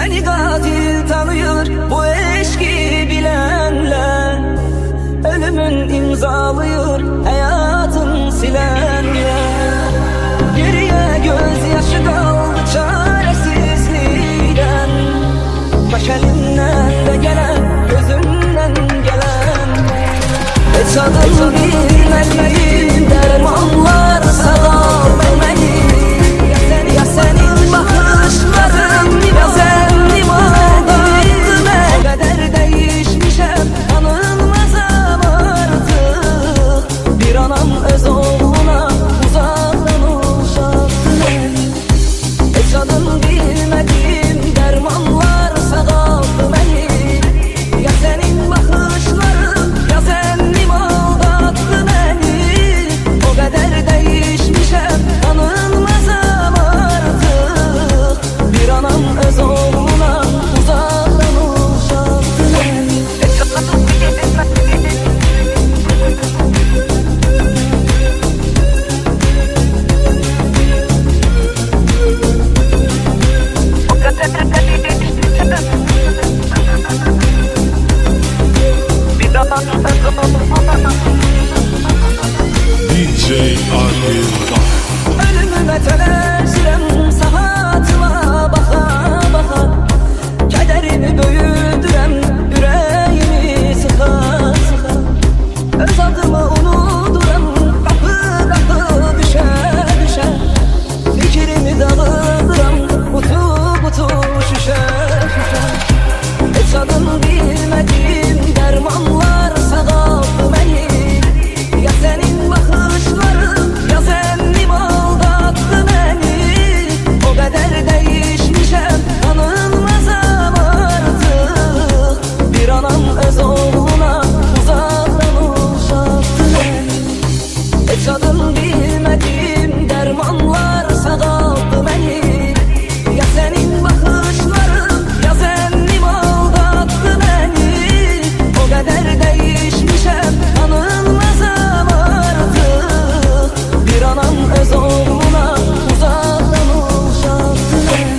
Seni katil tanıyor bu eşki bilenler, ölümün imzalıyor hayatın silenler. Geriye gözyaşı kaldı çaresizliğden, baş elinden de gelen, gözünden gelen. Tadını bilmediğim dermanlar sağlameli. Ya senin bakışların ya zennim aldattı beni. O kadar değişmişem tanınmazam artık. Bir anam öz oğluna uzaktan uşaktı beni. Tadını bilmediğim dermanlar sağlamdı beni. Ya senin bakışların ya zennim aldattı beni. O kadar değişmişem tanınmazam artık. Bir anam öz oğluna uzaktan uşaktı beni. DJ Akil. Ölümüme tenezzülüm sahatıma baka baka. Kederimi büyüdürem, yüreğimi sıka sıka. Öz adımı unuduram, kapı kapı düşe düşe. Fikrimi dağıdıram, butu butu şüşe şüşe. Hiç adını bilmediğim dermanlar sağaldı beni. Ya senin bakışların ya zennim aldattı beni. O kadar değişmişem tanınmazam artık. Bir anam öz oğluna uzaktan uşaktı beni. Hiç adını bilmediğim dermanlar sağaldı beni. Ya senin bakışların ya zennim aldattı beni. O kadar değişmişem tanınmazam artık. Bir anam öz oğluna uzaktan uşaktı beni.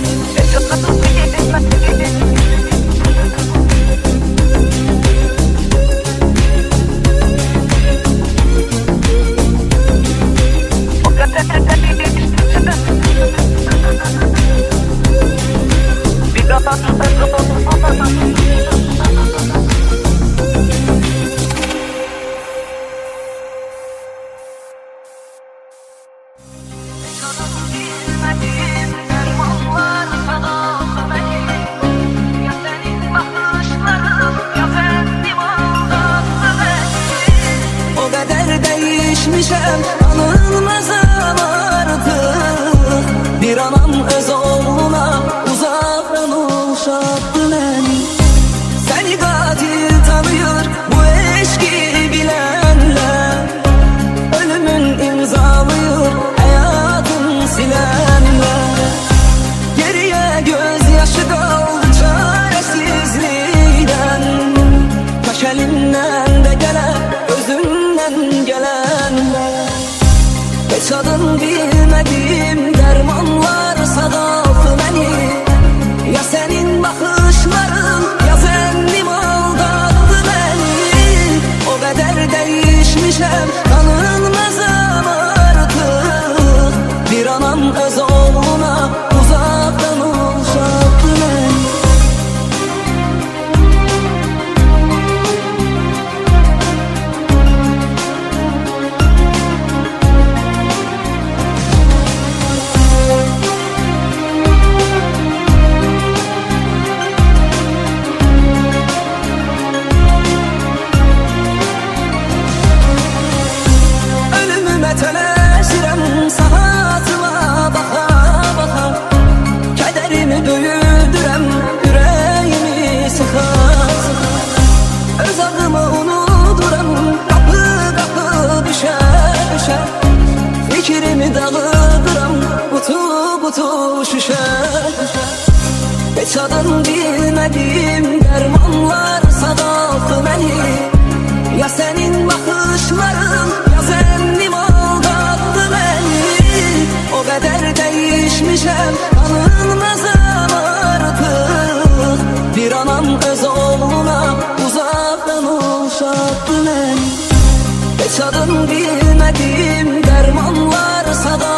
O kadar değişmişem tanınmazam artık. Bir anam öz oğluna uzaktan uşaktı beni. Seni katil tanıyor bu eşki bilenler, ölümün imzalıyor hayatın silenler. Geriye gözyaşı kaldı çaresizliğden, taş elinden de gelen, gözünden gelenler. Hiç adını bilmediğim dermanlar sağaldı beni. Ya senin bakışların ya zennim aldattı beni. O kadar değişmişem tanınmazam artık. Bir anam öz oğluna uzaktan uşaktı beni. Ölümüme tenezzülüm sahatıma baka baka. Kederimi büyüdürem, yüreğimi sıka sıka. Öz adımı unuduram, kapı kapı düşe düşe. Fikrimi dağıdıram, butu butu şüşe şüşe. Hiç adını bilmediğim dermanlar sağaldı beni. Ya senin bakışların ya zennim aldattı beni. O kadar değişmişem tanınmazam artık. Yaşadım bilmedim dermanlar sada